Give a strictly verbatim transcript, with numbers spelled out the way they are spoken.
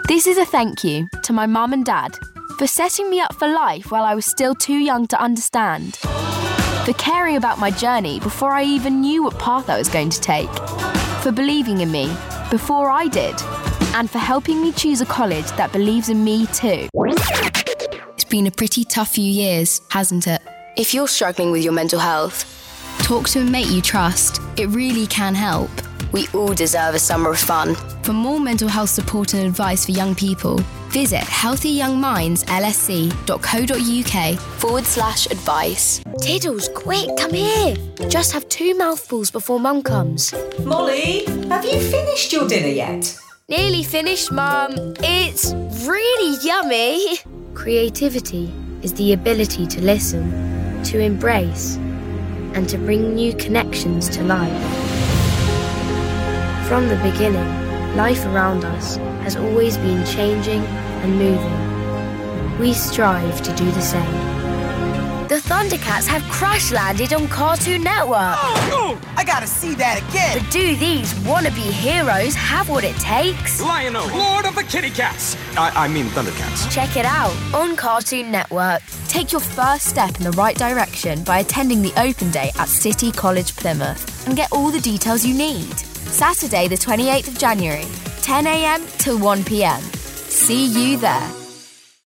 This is a thank you to my mum and dad for setting me up for life while I was still too young to understand, for caring about my journey before I even knew what path I was going to take, for believing in me before I did, and for helping me choose a college that believes in me too. It's been a pretty tough few years, hasn't it? If you're struggling with your mental health, talk to a mate you trust. It really can help. We all deserve a summer of fun. For more mental health support and advice for young people, visit healthy young minds l s c dot co dot u k forward slash advice. Tiddles, quick, come here. Just have two mouthfuls before Mum comes. Molly, have you finished your dinner yet? Nearly finished, Mum. It's really yummy. Creativity is the ability to listen, to embrace, and to bring new connections to life. From the beginning, life around us has always been changing and moving. We strive to do the same. The Thundercats have crash landed on Cartoon Network. Oh, I gotta see that again. But do these wannabe heroes have what it takes? Lion-O, Lord of the Kitty Cats. I, I mean Thundercats. Check it out on Cartoon Network. Take your first step in the right direction by attending the open day at City College Plymouth and get all the details you need. Saturday the twenty-eighth of January, ten a m till one p m. See you there.